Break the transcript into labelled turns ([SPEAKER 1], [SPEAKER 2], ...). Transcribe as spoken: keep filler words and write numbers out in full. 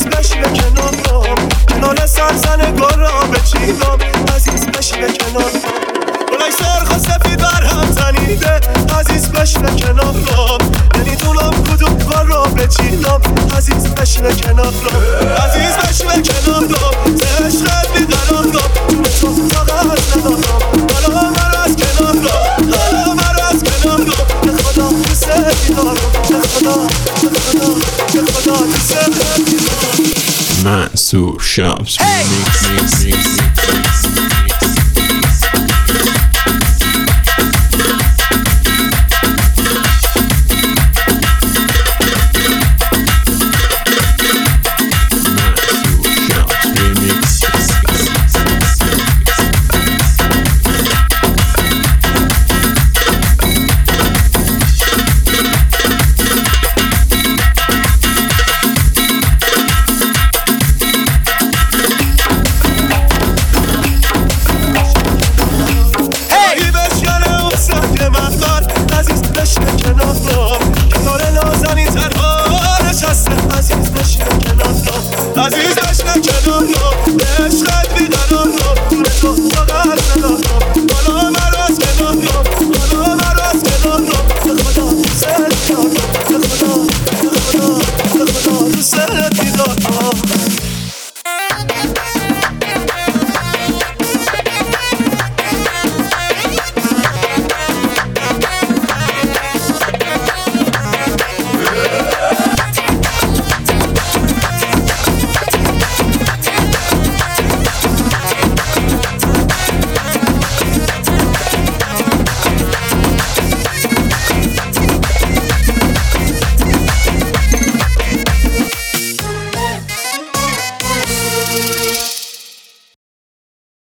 [SPEAKER 1] بشی به کنارم، کنار سرزن گل را بچینم. عزیز بشی به کنارم، گلای سرخ و سفید بر هم زنیده. عزیز بشی به کنارم، نمیدونم کدوم گل را بچینم. عزیز بشی به کنارم، عزیز بشی به کنارم. عشقت بیقرارم، به تو فقط ندارم. حالا من از کنارم، حالا من از کنارم. به خدا دوست دیدارم، به خدا، به خدا، به خدا دوست دیدارم.
[SPEAKER 2] Mansoor Shops.
[SPEAKER 3] Hey!